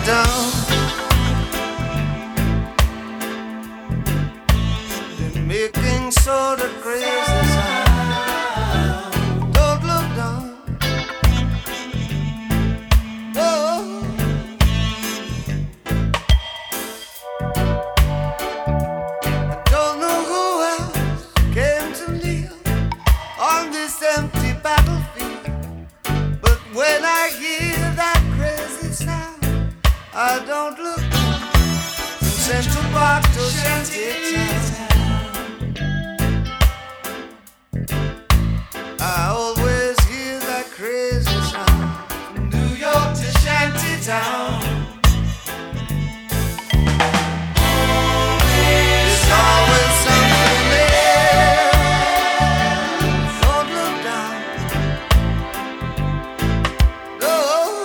down. They're making sort of crazy sound. Don't look down. Oh. I don't know who else came to live on this empty battlefield, but when I hear that crazy sound, I don't look down. From Central Park to Shantytown, I always hear that crazy sound. From New York to Shantytown, there's always something there. Don't look down. No.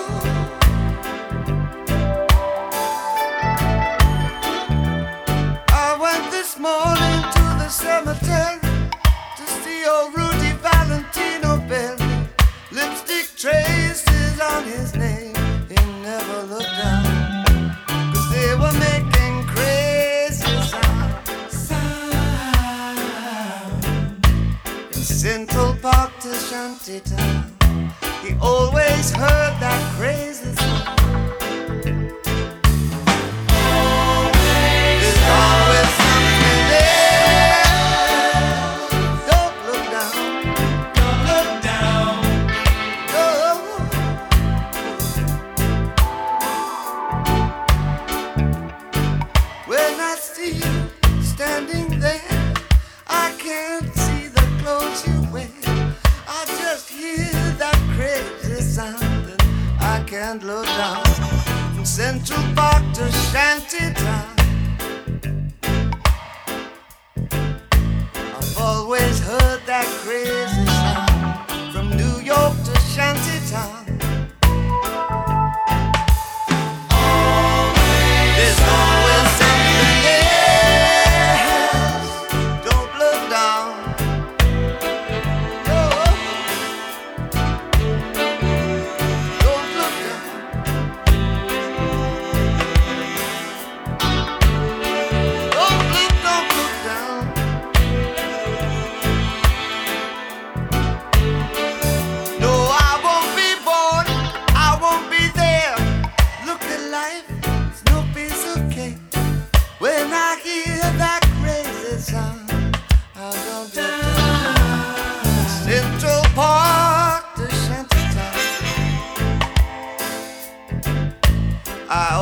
I went this morning to the cemetery to see old Rudy Valentino buried. Lipstick traces on his name. He never looked down, 'cause they were making crazy sound. In Central Park to Shantytown, he always heard that crazy sound. There's always something there. Don't look down. Don't look down. Oh. When I see you standing there, I can't see the clothes you wear. I just hear that crazy sound, and I can't look down. From Central Park to Shantytown, I've always heard that crazy sound. From New York to Shantytown, there's always something else. Don't look down. No. Don't look down. Don't look down. No, I won't be born. I won't be there. Look at life, it's no piece of cake. When I hear that crazy sound, I don't look down. Central Park to Shantytown, I